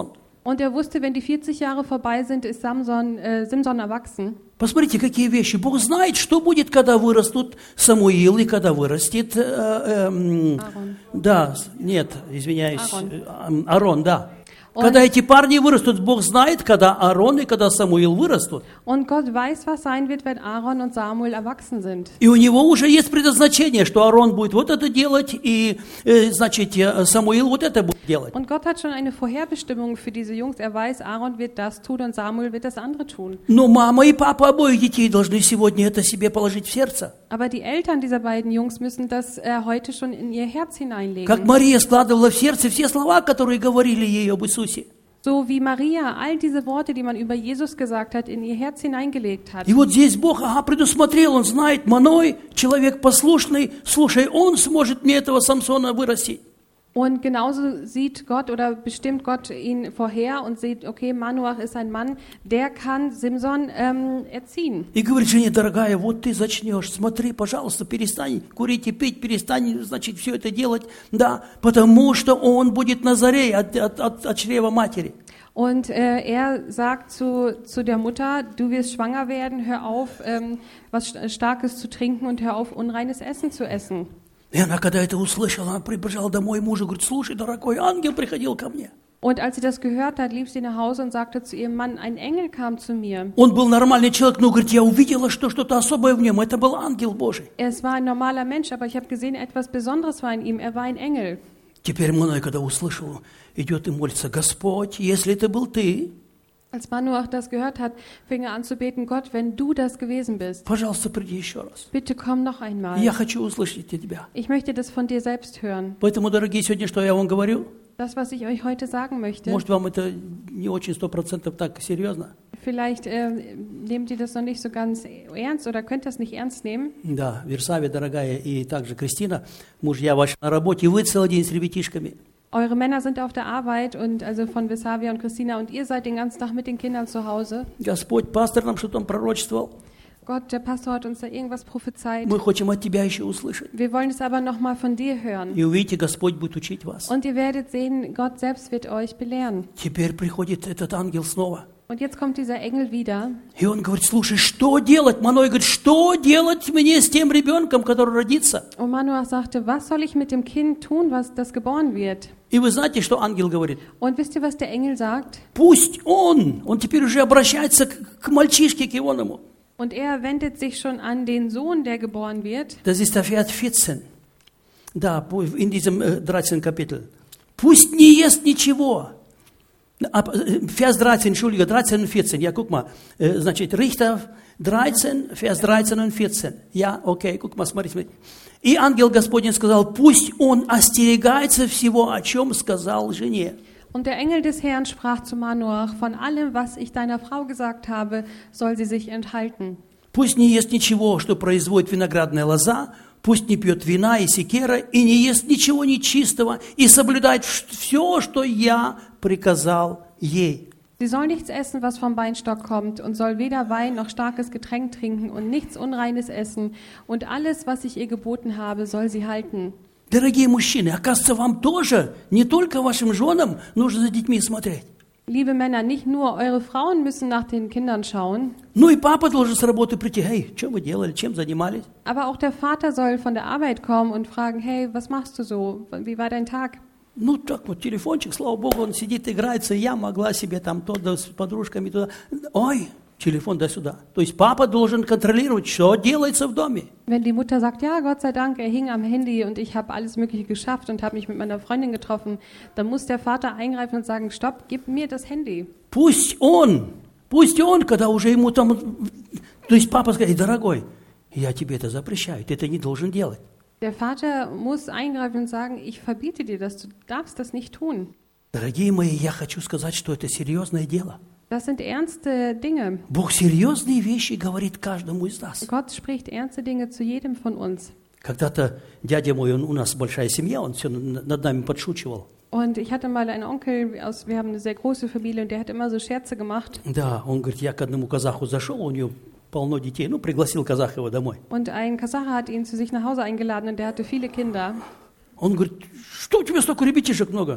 Und er wusste, wenn die vierzig Jahre vorbei sind, ist Samson, äh, Simson erwachsen. Посмотрите, какие вещи. Бог знает, что будет, когда вырастут Самуил и когда вырастет... Э, э, э, Aaron. Да, нет, извиняюсь. Аарон. Э, Аарон, да. Und- Когда эти парни вырастут, Бог знает, когда Аарон и когда Самуил вырастут. Und Gott weiß, was sein wird, wenn Aaron und Samuel erwachsen sind. И у него уже есть предназначение, что Аарон будет вот это делать, и, э, значит, э, Самуил вот это будет делать. Und Gott hat schon eine Vorherbestimmung für diese Jungs. Er weiß, Aaron wird das tun und Samuel wird das andere tun. Но мама и папа обоих детей должны сегодня это себе положить в сердце. Aber die Eltern dieser beiden Jungs müssen das äh, heute schon in ihr Herz Как hineinlegen. Мария складывала в сердце все слова, которые говорили ей об Иисусе. So wie Maria all diese Worte, die man über Jesus gesagt hat, in ihr Herz hineingelegt hat. И вот здесь Бог, ага, предусмотрел, Он знает, Маной, человек послушный, слушай, он сможет мне этого Самсона вырастить. Und genauso sieht Gott oder bestimmt Gott ihn vorher und sieht, okay, Manoach ist ein Mann, der kann Simson ähm, erziehen. И говорит жене, дорогая, вот ты зачнешь, смотри, пожалуйста, перестань курить и пить, перестань, значит, все это делать, да, потому что он будет Назарей от, от, от, от чрева матери. Und äh, er sagt zu, zu der Mutter, du wirst schwanger werden, hör auf, ähm, was Starkes zu trinken und hör auf, unreines Essen zu essen. И она, когда это услышала, она прибежала домой мужу, говорит, слушай, дорогой, ангел приходил ко мне. Und als sie das gehört hat, lief sie nach Hause und sagte zu ihrem Mann, ein Engel kam zu mir. Он был нормальный человек, но, говорит, я увидела, что что-то особое в нем. Это был ангел Божий. Es war ein normaler Mensch, aber ich habe gesehen, etwas Besonderes war in ihm. Er war ein Engel. Теперь Маной, когда услышал, идет и молится, Господь, если это был ты, Als Manoach das gehört hat, fing er an zu beten, Gott, wenn du das gewesen bist, пожалуйста, приди еще раз. bitte komm noch einmal. Я хочу услышать от тебя. Ich möchte das von dir selbst hören. Поэтому, дорогие, сегодня, что я вам говорю, Das, was ich euch heute sagen möchte, может, вам это не очень сто процентов так серьезно. vielleicht äh, nehmt ihr das noch nicht so ganz ernst oder könnt das nicht ernst nehmen. Да, Версавия, дорогая, и также Кристина, мужья ваши на работе, и вы целый день с ребятишками. Eure Männer sind auf der Arbeit und also von Vesavia und Christina und ihr seid den ganzen Tag mit den Kindern zu Hause. Господь, пастор нам что-то пророчествовал. Gott, der Pastor hat uns da irgendwas prophezeit. Мы хотим от тебя еще услышать. Wir wollen es aber nochmal von dir hören. И увидите, Господь будет учить вас. Und ihr werdet sehen, Gott selbst wird euch belehren. Теперь приходит этот ангел снова. Und jetzt kommt dieser Engel wieder. И он говорит, слушай, что делать? Маной говорит, что делать мне с тем ребенком, который родится? Und Manoach sagte, was soll ich mit dem Kind tun, was das geboren wird? И вы знаете, что ангел говорит? Und wisst ihr, was der Engel sagt? Пусть он, он теперь уже обращается к, к мальчишке, к Ионому. Und er wendet sich schon an den Sohn, der geboren wird. Das ist der Vers vierzehn. Да, in diesem äh, dreizehnten Kapitel. Пусть не ест ничего. Vers dreizehn, Entschuldige, dreizehn und vierzehn. Ja, guck mal. Значит, Richter dreizehn, Vers dreizehn und vierzehn. Ja, окей, guck mal, смотри, смотри. И ангел Господень сказал, пусть он остерегается всего, о чем сказал жене. Und der Engel des Herrn sprach zu Manoach, von allem, was ich deiner Frau gesagt habe, soll sie sich enthalten. Пусть не ест ничего, что производит виноградная лоза, пусть не пьет вина и секера, и не ест ничего нечистого, и соблюдает все, что я приказал ей. Sie soll nichts essen, was vom Weinstock kommt, und soll weder Wein noch starkes Getränk trinken und nichts Unreines essen. Und alles, was ich ihr geboten habe, soll sie halten. Дорогие мужчины, оказывается, вам тоже, не только вашим женам, нужно за детьми смотреть. Liebe Männer, nicht nur eure Frauen müssen nach den Kindern schauen, Ну и папа должен с работы прийти. Эй, что вы делали, чем занимались? aber auch der Vater soll von der Arbeit kommen und fragen, hey, was machst du so? Wie war dein Tag? Ну так вот, телефончик, слава богу, он сидит, играется, и я могла себе там то да, с подружками туда. Ой, телефон да сюда. То есть папа должен контролировать, что делается в доме. Wenn die Mutter sagt, ja, Gott sei Dank, er hing am Handy und ich habe alles Mögliche geschafft und habe mich mit meiner Freundin getroffen, dann muss der Vater eingreifen und sagen, stopp, gib mir das Handy. Пусть он, пусть он, когда уже ему там... То есть папа скажет, дорогой, я тебе это запрещаю, ты это не должен делать. Der Vater muss eingreifen und sagen, ich verbiete dir das, du darfst das nicht tun. Дорогие мои, я хочу сказать, что это серьезное дело. Das sind ernste Dinge. Бог серьезные вещи говорит каждому из нас. Gott spricht ernste Dinge zu jedem von uns. Когда-то дядя мой, он, у нас большая семья, он все над нами подшучивал. Und ich hatte mal einen Onkel, aus, wir haben eine sehr große Familie, und der hat immer so Scherze gemacht. Да, он говорит, я к одному казаху зашел, у него полно детей, ну, пригласил казах его домой. Und ein Kasache hat ihn zu sich nach Hause eingeladen und der hatte viele Kinder. Он говорит, что у тебя столько ребятишек много?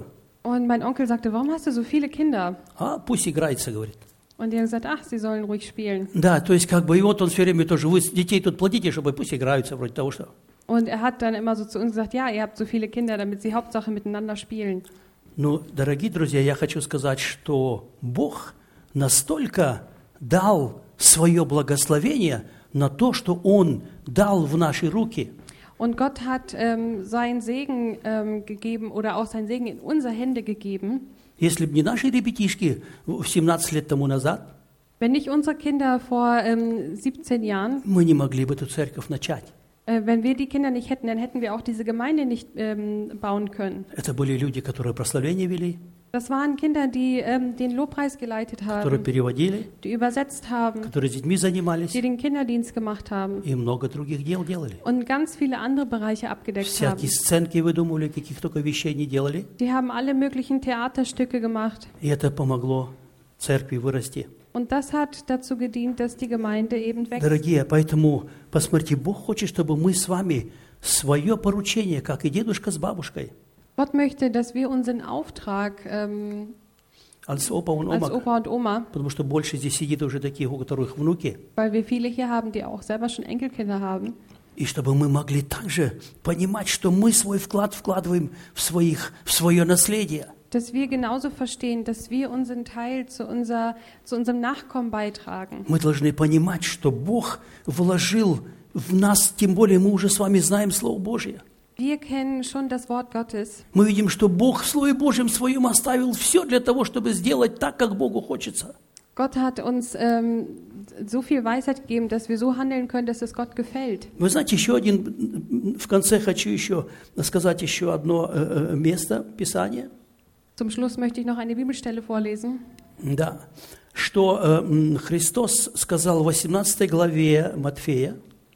Und mein Onkel sagte, warum hast du so viele Kinder? А, пусть играется, говорит. Und die haben gesagt, ach, sie sollen ruhig spielen. Да, то есть как бы, и вот он все время тоже, вы детей тут платите, чтобы пусть играются, вроде того, что... Und er hat dann immer so zu uns gesagt, ja, ihr habt so viele Kinder, damit sie Hauptsache miteinander spielen. Ну, дорогие друзья, я хочу сказать, что Бог настолько дал свое благословение на то, что Он дал в наши руки. Und Gott hat ähm, seinen Segen ähm, gegeben oder auch seinen Segen in unsere Hände gegeben. Если бы не наши ребятишки в семнадцать лет тому назад, Wenn nicht unsere Kinder vor ähm, siebzehn Jahren, мы не могли бы эту церковь начать. äh, wenn wir die Kinder nicht hätten, dann hätten wir auch diese Gemeinde nicht ähm, bauen können. Это были люди, которые прославление вели, Das waren Kinder, die ähm, den Lobpreis geleitet которые haben, переводили, die übersetzt haben, которые с детьми занимались die den Kinderdienst gemacht haben и много других дел делали. und ganz viele andere Bereiche abgedeckt haben. Всякие сценки выдумывали, каких только вещей не делали. Die haben alle möglichen Theaterstücke gemacht. И это помогло церкви вырасти. Und das hat dazu gedient, dass die Gemeinde eben wächst. Дорогие, поэтому, посмотрите, Бог хочет, чтобы мы с вами свое поручение, как и дедушка с бабушкой, Gott möchte, dass wir unseren Auftrag ähm, als Opa und als Oma, Opa und Oma, потому что больше здесь сидит уже таких, у которых внуки, weil wir viele hier haben, die auch selber schon Enkelkinder haben, и чтобы мы могли также понимать, что мы свой вклад вкладываем в, своих, в свое наследие. dass wir genauso verstehen, dass wir unseren Teil zu, unser, zu unserem Nachkommen beitragen. Мы должны понимать, что Бог вложил в нас, тем более мы уже с вами знаем Слово Божье. Wir kennen schon das Wort Gottes. Мы видим, что Бог в Слове Божьем Своем оставил все для того, чтобы сделать так, как Богу хочется. Gott hat uns ähm, so viel Weisheit gegeben, dass wir so handeln können, dass es Gott gefällt. Вы знаете, еще один, в конце хочу еще сказать еще одно э, место Писания. Zum Schluss möchte ich noch eine Bibelstelle vorlesen. Да, что э, Христос сказал в восемнадцатой главе Матфея.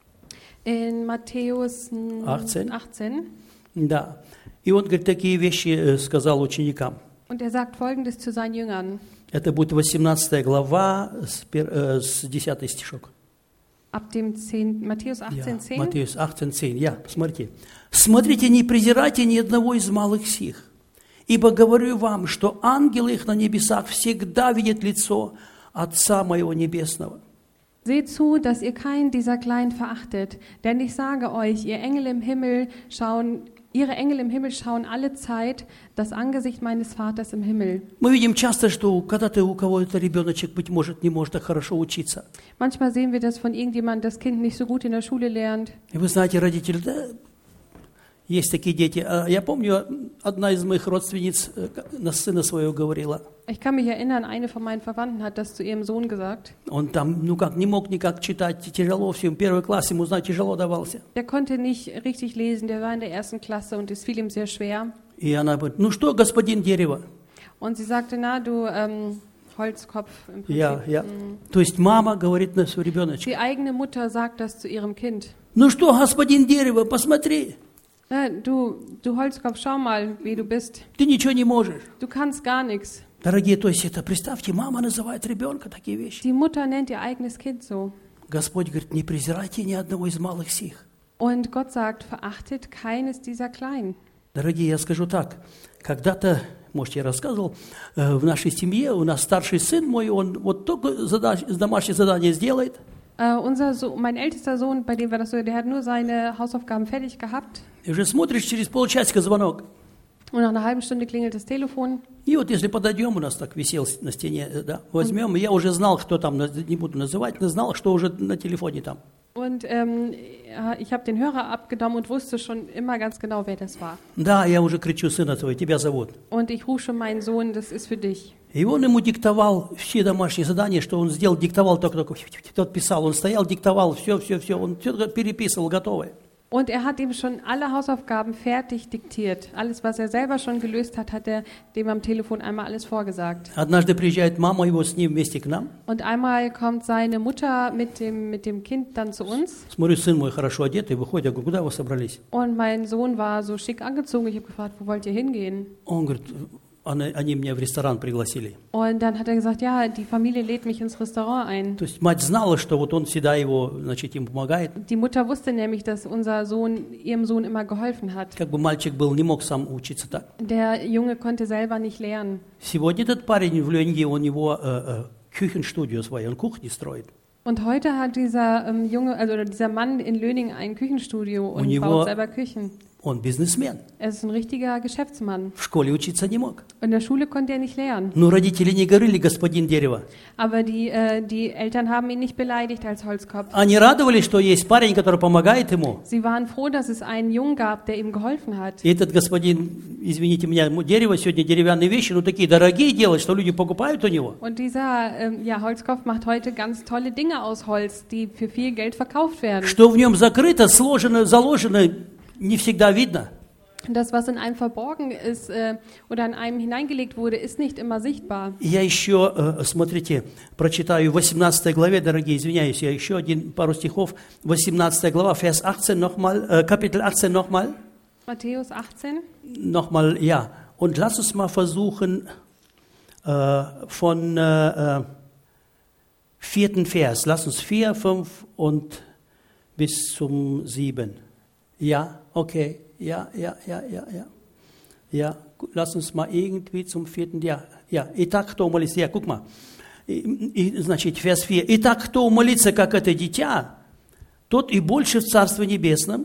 In Matthäus mm, achtzehn. achtzehn. Да, и он, говорит, такие вещи э, сказал ученикам. Und er sagt Folgendes zu seinen Jüngern. Это будет восемнадцатая глава с, пер, э, с десятый стишок. Ab dem zehn, Matthäus Ja, achtzehn, zehn. Матфеус achtzehn zehn. Я, посмотрите. «Смотрите, не презирайте ни одного из малых сих, ибо говорю вам, что ангелы их на небесах всегда видят лицо Отца Моего Небесного». Seht zu, dass ihr keinen dieser Kleinen verachtet, denn ich sage euch, ihr Engel im Himmel schauen, ihre Engel im Himmel schauen alle Zeit das Angesicht meines Vaters im Himmel. Мы видим часто, что когда-то у кого-то ребеночек, быть может, не может так хорошо учиться. Manchmal sehen wir das von irgendjemandem, das Kind nicht so gut in der Schule lernt. И вы знаете, родители, да, есть такие дети. А я помню, одна из моих родственниц э, на сына своего говорила. Ich kann mich erinnern, eine von meinen Verwandten hat das zu ihrem Sohn gesagt. Он там, ну как, не мог никак читать, тяжело все, первый класс ему, знаете, тяжело давался. Der konnte nicht richtig lesen, der war in der ersten Klasse und es fiel ihm sehr schwer. И она говорит, ну что, господин дерево? Und sie sagte, na du ähm, Holzkopf im Prinzip. Я, я. То есть мама говорит на свою ребеночка. Die eigene Mutter sagt das zu ihrem Kind. Ну что, господин дерево, посмотри, Na, du, du Holzkopf, schau mal, wie du bist. ты ничего не можешь. Du kannst gar nichts. Дорогие, то есть это, представьте, мама называет ребенка такие вещи. Die Mutter nennt ihr eigenes Kind so. Господь говорит, не презирайте ни одного из малых сих. Und Gott sagt, verachtet keines dieser Kleinen. Дорогие, я скажу так, когда-то, может, я рассказывал, э, в нашей семье у нас старший сын мой, он вот только задач, домашнее задание сделает, Äh, unser so mein ältester Sohn, bei dem war das so, der hat nur seine Hausaufgaben fertig gehabt. и уже смотришь, через полчасика звонок. Und nach einer halben Stunde klingelt das Telefon. И вот если подойдем, у нас так висел на стене, да, возьмем, и я уже знал, кто там, не буду называть, но знал, что уже на телефоне там. Und ähm, ja, ich habe den Hörer abgenommen und wusste schon immer ganz genau, wer das war. Да, я уже кричу, сына твоего, тебя зовут. Und ich rufe schon meinen Sohn, das ist für dich. И он ему диктовал все домашние задания, что он сделал, диктовал только-только, тот писал, он стоял, диктовал, все, все, все, он все переписывал, готовое. Und er hat ihm schon alle Hausaufgaben fertig diktiert. Alles, was er selber schon gelöst hat, hat er dem am Telefon einmal alles vorgesagt. Однажды приезжает мама его с ним вместе к нам. Und einmal kommt seine Mutter mit dem, mit dem Kind dann zu uns. Смотрю, сын мой хорошо одетый, выходит, я говорю, куда вы собрались? Und mein Sohn war so schick angezogen. Ich habe gefragt, wo wollt ihr hingehen? Он говорит, они, они меня в ресторан пригласили. Und dann hat er gesagt, ja, die Familie lädt mich ins Restaurant ein. То есть мать знала, что вот он всегда его, значит, им помогает. Die Mutter wusste nämlich, dass unser Sohn ihrem Sohn immer geholfen hat. Как бы мальчик был, не мог сам учиться так. Der Junge konnte selber nicht lernen. Сегодня этот парень в Ленинге, у него äh, äh, Küchenstudio свое, он кухни строит. Und heute hat dieser ähm, Junge, also oder dieser Mann in Löning ein Küchenstudio und него- baut selber Küchen. Он бизнесмен. Er ist ein richtiger Geschäftsmann. В школе учиться не мог. In der Schule konnte er nicht lernen. Но родители не говорили, господин дерево. Aber die, äh, die Eltern haben ihn nicht beleidigt als Holzkopf. Они радовались, что есть парень, который помогает ему. Sie waren froh, dass es einen Jungen gab, der ihm geholfen hat. И этот господин, извините меня, дерево сегодня деревянные вещи, ну такие дорогие делает, что люди покупают у него. Und dieser ähm, ja, Holzkopf macht heute ganz tolle Dinge aus Holz, die für viel Geld verkauft werden. Что в нем закрыто, сложено, заложено, не всегда видно. Das, was in einem verborgen ist äh, oder in einem hineingelegt wurde, ist nicht immer sichtbar. Я еще, э, смотрите, прочитаю в восемнадцатой главе, дорогие, извиняюсь, я еще один пару стихов. восемнадцатая глава, Vers achtzehn nochmal, äh, Kapitel achtzehn nochmal. Matthäus achtzehn. Nochmal, ja. Und lass uns mal versuchen, äh, von äh, äh, vierten Vers. Lass uns vier, fünf und bis zum sieben. Ja, okay. Ja, ja, ja, ja, ja. Ja, gut, lass uns mal irgendwie zum vierten. Ja, ja. Итак, кто молится? Ja, guck mal. И, и, значит, Vers vier. Итак, кто молится, как это дитя, тот и больше в Царстве Небесном.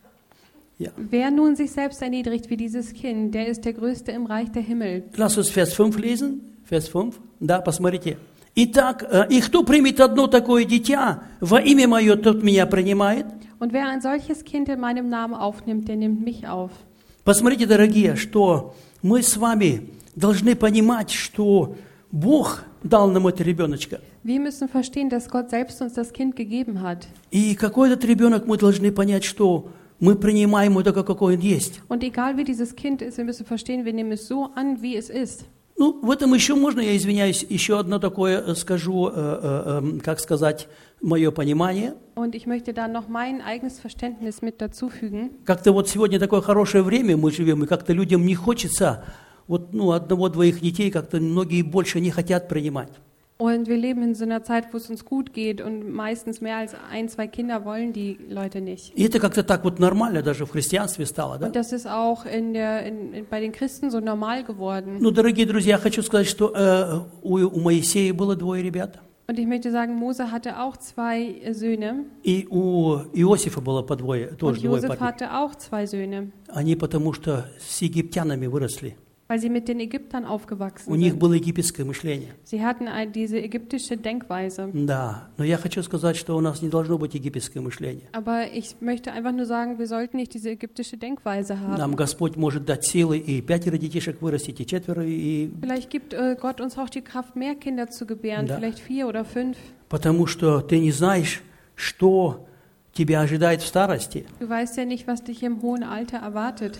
Ja. Wer nun sich selbst erniedrigt wie dieses Kind, der ist der Größte im Reich der Himmel. Lass uns Vers fünf lesen. Vers fünf. Да, посмотрите. Итак, и кто примет одно такое дитя, во имя мое, тот меня принимает. Und wer ein solches Kind in meinem Namen aufnimmt, der nimmt mich auf. Посмотрите, дорогие, что мы с вами должны понимать, что Бог дал нам это ребеночка. Wir müssen verstehen, dass Gott selbst uns das Kind gegeben hat. И какой этот ребенок, мы должны понять, что мы принимаем его такой, какой он есть. Und egal wie dieses Kind ist, wir müssen verstehen, wir nehmen es so an, wie es ist. Ну, в этом еще можно, я извиняюсь, еще одно такое скажу, э, э, э, как сказать, мое понимание. Und ich möchte da noch mein eigenes Verständnis mit dazufügen. Как-то вот сегодня такое хорошее время мы живем, и как-то людям не хочется, вот, ну, одного-двоих детей как-то многие больше не хотят принимать. Und wir leben in so einer Zeit, wo es uns gut geht und meistens mehr als ein, zwei Kinder wollen die Leute nicht. И это как-то так вот нормально даже в христианстве стало, да? Und das ist auch in der, in, in, bei den Christen so normal geworden. Ну, дорогие друзья, я хочу сказать, что э, у, у Моисея было двое ребят, Und ich möchte sagen, Mose hatte auch zwei äh, Söhne и у Иосифа было по двое, und тоже двое Josef парней. hatte auch zwei Söhne, Они потому что с египтянами выросли. weil sie mit den Ägyptern aufgewachsen У них sind. было египетское мышление. Sie hatten ein, diese ägyptische Denkweise. Да, но я хочу сказать, что у нас не должно быть египетское мышление. Aber ich möchte einfach nur sagen, wir sollten nicht diese ägyptische Denkweise Нам haben. Господь может дать силы и пятеро детишек вырастить, и четверо, и... Vielleicht gibt äh, Gott uns auch die Kraft, mehr Kinder zu gebären, Да. vielleicht vier oder fünf. Потому что ты не знаешь, что тебя ожидает в старости. Du weißt ja nicht, was dich im hohen Alter erwartet.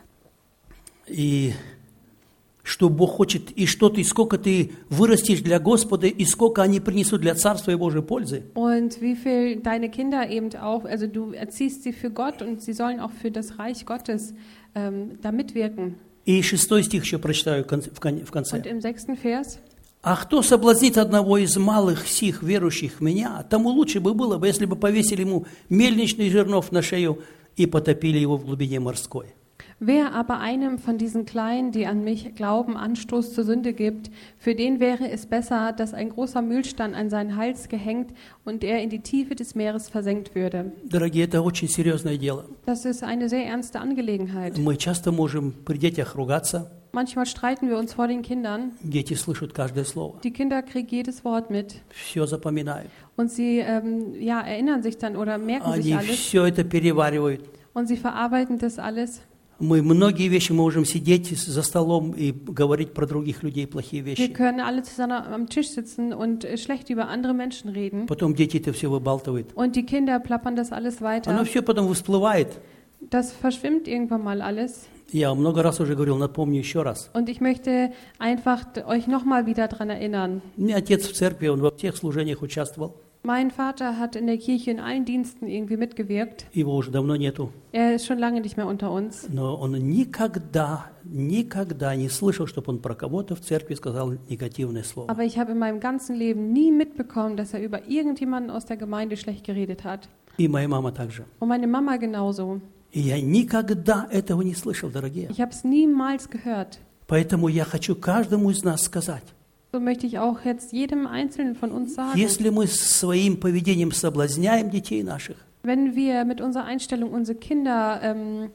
И что Бог хочет, и что ты, сколько ты вырастешь для Господа, и сколько они принесут для Царства и Божьей пользы. Und wie viel deine Kinder eben auch, also du erziehst sie für Gott und sie sollen auch für das Reich Gottes ähm, da mitwirken. И шестой стих еще прочитаю в кон- в кон- в Und конце. im sechsten Vers, «А кто соблазнит одного из малых сих, верующих в меня, тому лучше бы было бы, если бы повесили ему мельничный жернов на шею и потопили его в глубине морской». wer aber einem von diesen Kleinen, die an mich glauben, Anstoß zur Sünde gibt, für den wäre es besser, dass ein großer Mühlstein an seinen Hals gehängt und er in die Tiefe des Meeres versenkt würde. Дорогие, это очень серьезное дело. Das ist eine sehr ernste Angelegenheit. Мы часто можем при детях ругаться, Manchmal streiten wir uns vor den Kindern. дети слышат каждое слово, Die Kinder kriegen jedes Wort mit все запоминают. und sie ähm, ja, erinnern sich dann oder merken sich Они alles все это переваривают. und sie verarbeiten das alles. Мы многие вещи можем сидеть за столом и говорить про других людей плохие Wir вещи. können alle zusammen am Tisch sitzen und äh, schlecht über andere Menschen reden. Потом дети это все выбалтывают. Und die Kinder plappern das alles Оно weiter. все потом всплывает. Das verschwimmt irgendwann mal alles. Я много раз уже говорил, напомню еще раз. Und ich möchte einfach d- euch nochmal wieder daran erinnern. У меня отец в церкви, он во всех служениях участвовал. Mein Vater hat in der Kirche in allen Diensten irgendwie mitgewirkt. Его уже давно нету. Er ist schon lange nicht mehr unter uns. Но он никогда, никогда не слышал, чтобы он про кого-то в церкви сказал негативное слово. Aber ich habe in meinem ganzen Leben nie mitbekommen, dass er über irgendjemanden aus der Gemeinde schlecht geredet hat. И моя мама также. Und meine Mama genauso. И я никогда этого не слышал, дорогие. Ich habe es niemals gehört. Поэтому я хочу каждому из нас сказать, So möchte ich auch jetzt jedem Einzelnen von uns sagen, если мы своим поведением соблазняем детей наших, wenn wir mit unserer Einstellung unsere Kinder, ähm,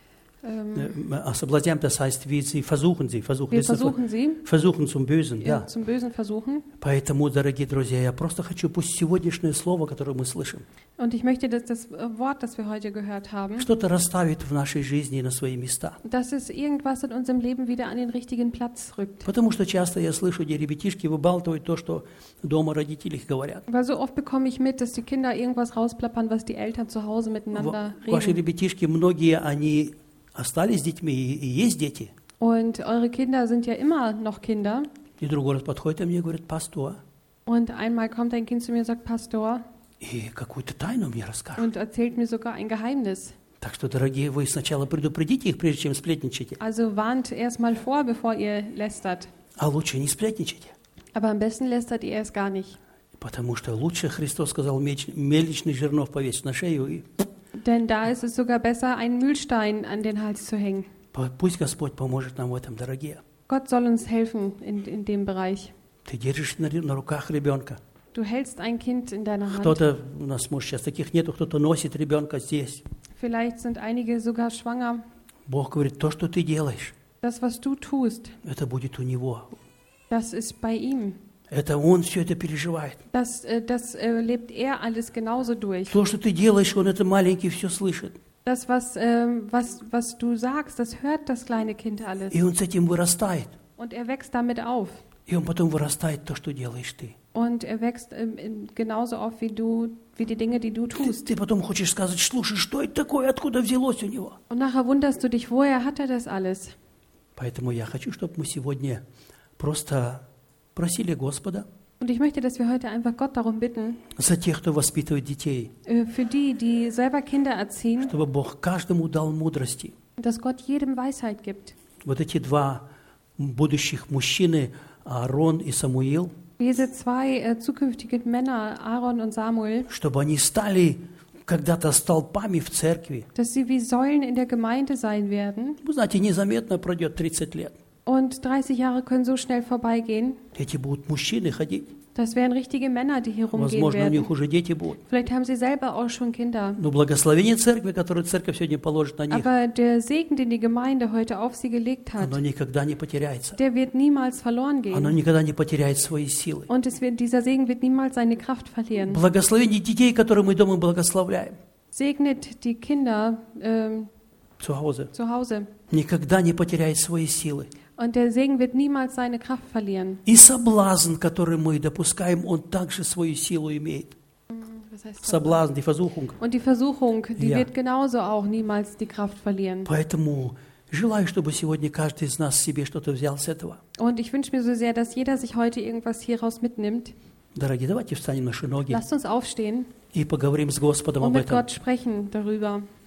ähm, äh, соблазняем, das heißt, wie sie versuchen, sie versuchen, wir das ist- versuchen sie, versuchen zum Bösen, ja, да. zum Bösen versuchen. Поэтому, дорогие друзья, я просто хочу, пусть сегодняшнее слово, которое мы слышим, Und ich möchte, dass das äh, Wort, das wir heute gehört haben, что-то расставит в нашей жизни на свои места. dass es irgendwas in unserem Leben wieder an den richtigen Platz rückt. Потому что часто я слышу, где ребятишки выбалтывают то, что дома родители говорят. Weil so oft bekomme ich mit, dass die Kinder irgendwas rausplappern, was die Eltern zu Hause miteinander В- Ваши reden. ребятишки, многие, они остались с детьми, и, и есть дети. Und eure Kinder sind ja immer noch Kinder. И другой раз подходит ко мне и говорит, пастор, Und einmal kommt ein Kind zu mir und sagt, Pastor, и какую-то тайну мне расскажет. und erzählt mir sogar ein Geheimnis. Так что, дорогие, вы сначала предупредите их, прежде чем сплетничаете. Also warnt erst mal vor, bevor ihr lästert. А лучше не сплетничайте. Aber am besten lästert ihr erst gar nicht. Потому что лучше, Христос сказал, меч, мельничный жернов повесить на шею, и Denn da ist es sogar besser, einen Mühlstein an den Hals zu hängen. по- пусть Господь поможет нам в этом, дорогие. Gott soll uns helfen in, in dem Bereich. Ты держишь на, ре- на руках ребенка. Du hältst ein Kind in deiner Hand. Кто-то, у нас, может, сейчас таких нету, кто-то носит ребенка здесь. Vielleicht sind einige sogar schwanger. Бог говорит, то, что ты делаешь, Das, was du tust, это будет у него. das ist bei ihm. Это он все это переживает. Das, äh, das äh, lebt er alles genauso durch. То, что ты делаешь, он это маленький все слышит. Das, was, ähm, was, was du sagst, das hört das kleine Kind alles. И он с этим вырастает. Und er wächst damit auf. И он потом вырастает то, что делаешь ты. Und er wächst ähm, in, genauso auf wie du, wie die Dinge, die du Ты, tust. ты потом хочешь сказать, слушай, что это такое, откуда взялось у него? Und nachher wunderst du dich, woher hat er das alles? Поэтому я хочу, чтобы мы сегодня просто просили Господа Und ich möchte, dass wir heute einfach Gott darum bitten, за тех, кто воспитывает детей, äh, für die, die selber Kinder erziehen, чтобы Бог каждому дал мудрости. dass Gott jedem Weisheit gibt. Вот эти два будущих мужчины, Аарон и Самуил, Diese zwei äh, zukünftigen Männer, Aaron und Samuel, чтобы они стали когда-то столпами в церкви. dass sie wie Säulen in der Gemeinde sein werden. Вы знаете, незаметно пройдет тридцать лет. Und dreißig Jahre können so schnell vorbeigehen. Эти будут мужчины ходить. Das wären richtige Männer, die hier rumgehen Возможно, у werden. них уже дети будут. Vielleicht haben sie selber auch schon Kinder. Но благословение церкви, которое церковь сегодня положит на них, Aber der Segen, den die Gemeinde heute auf sie gelegt hat, оно никогда не потеряется. der wird niemals verloren Оно gehen. никогда не потеряет свои силы. Und es wird, dieser Segen wird niemals seine Kraft verlieren. Благословение детей, которые мы дома благословляем, Segnet die Kinder ähm, zu Hause, zu Hause. никогда не потеряет свои силы. Und der Segen wird niemals seine Kraft verlieren. И соблазн, который мы допускаем, он также свою силу имеет. Was heißt das? Соблазн, die Versuchung. Und die Versuchung, die Ja. wird genauso auch niemals die Kraft verlieren. Поэтому желаю, чтобы сегодня каждый из нас себе что-то взял с этого. Und ich wünsche mir so sehr, dass jeder sich heute irgendwas hieraus mitnimmt. Дорогие, давайте встанем на наши ноги Lasst uns aufstehen и поговорим с Господом und об mit этом. Gott sprechen darüber.